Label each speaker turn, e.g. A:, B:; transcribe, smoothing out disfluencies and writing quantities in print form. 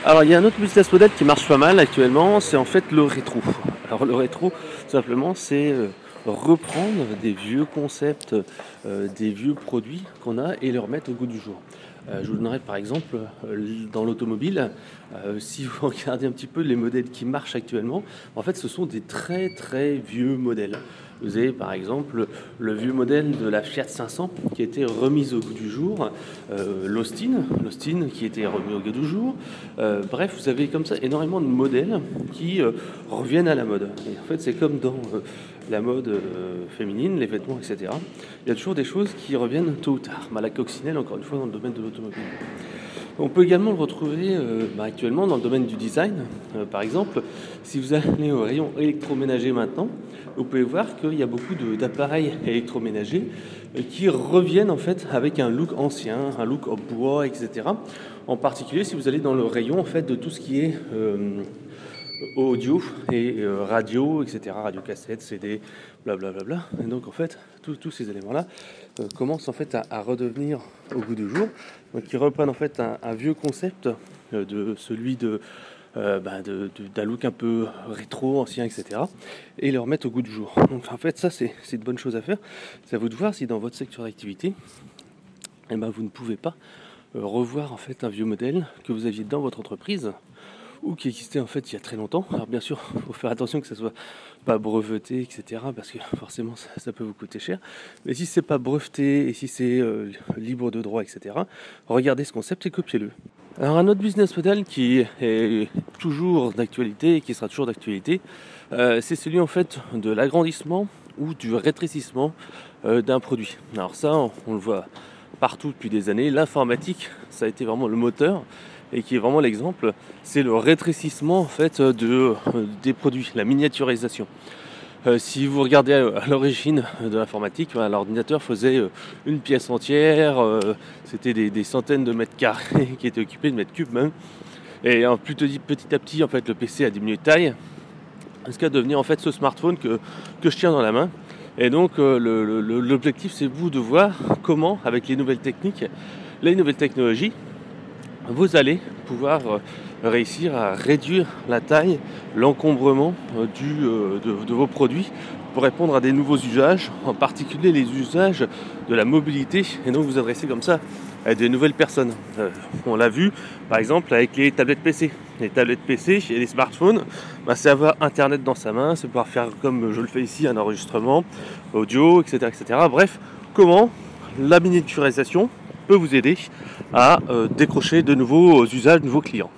A: Alors il y a un autre business model qui marche pas mal actuellement, c'est en fait le rétro. Alors le rétro, tout simplement, c'est reprendre des vieux concepts, des vieux produits qu'on a et les remettre au goût du jour. Je vous donnerai par exemple dans l'automobile, si vous regardez un petit peu les modèles qui marchent actuellement, en fait ce sont des très très vieux modèles. Vous avez par exemple le vieux modèle de la Fiat 500 qui a été remise au goût du jour, l'Austin qui a été remis au goût du jour. Bref, vous avez comme ça énormément de modèles qui reviennent à la mode. Et en fait, c'est comme dans la mode féminine, les vêtements, etc. Il y a toujours des choses qui reviennent tôt ou tard. La coccinelle, encore une fois, dans le domaine de l'automobile. On peut également le retrouver actuellement dans le domaine du design. Par exemple, si vous allez au rayon électroménager maintenant, vous pouvez voir qu'il y a beaucoup d'appareils électroménagers qui reviennent en fait avec un look ancien, un look en bois, etc. En particulier si vous allez dans le rayon en fait de tout ce qui est audio et radio, etc. Radio cassette, CD, blablabla. Et donc en fait, tous ces éléments-là commencent en fait à redevenir au goût du jour. Donc ils reprennent en fait un vieux concept de celui d'un look un peu rétro, ancien, etc. et le remettre au goût du jour. Donc en fait, ça c'est une bonne chose à faire. C'est à vous de voir si dans votre secteur d'activité, vous ne pouvez pas revoir en fait un vieux modèle que vous aviez dans votre entreprise ou qui existait en fait il y a très longtemps. Alors bien sûr, il faut faire attention que ça soit pas breveté, etc. parce que forcément ça peut vous coûter cher. Mais si c'est pas breveté et si c'est libre de droit, etc., regardez ce concept et copiez-le. Alors un autre business model qui est toujours d'actualité et qui sera toujours d'actualité, c'est celui en fait de l'agrandissement ou du rétrécissement d'un produit. Alors ça, on le voit partout depuis des années. L'informatique, ça a été vraiment le moteur et qui est vraiment l'exemple, c'est le rétrécissement en fait des produits, la miniaturisation. Si vous regardez à l'origine de l'informatique, l'ordinateur faisait une pièce entière, c'était des centaines de mètres carrés qui étaient occupés, de mètres cubes même. Et petit à petit, en fait, le PC a diminué de taille jusqu'à devenir en fait ce smartphone que je tiens dans la main. Et donc l'objectif, c'est vous de voir comment, avec les nouvelles techniques, les nouvelles technologies, vous allez pouvoir réussir à réduire la taille, l'encombrement de vos produits pour répondre à des nouveaux usages, en particulier les usages de la mobilité, et donc vous adresser comme ça à des nouvelles personnes. On l'a vu par exemple avec les tablettes PC. Les tablettes PC et les smartphones, c'est avoir internet dans sa main, c'est pouvoir faire comme je le fais ici, un enregistrement audio, etc. etc. Bref, comment la miniaturisation peut vous aider à décrocher de nouveaux usages, de nouveaux clients.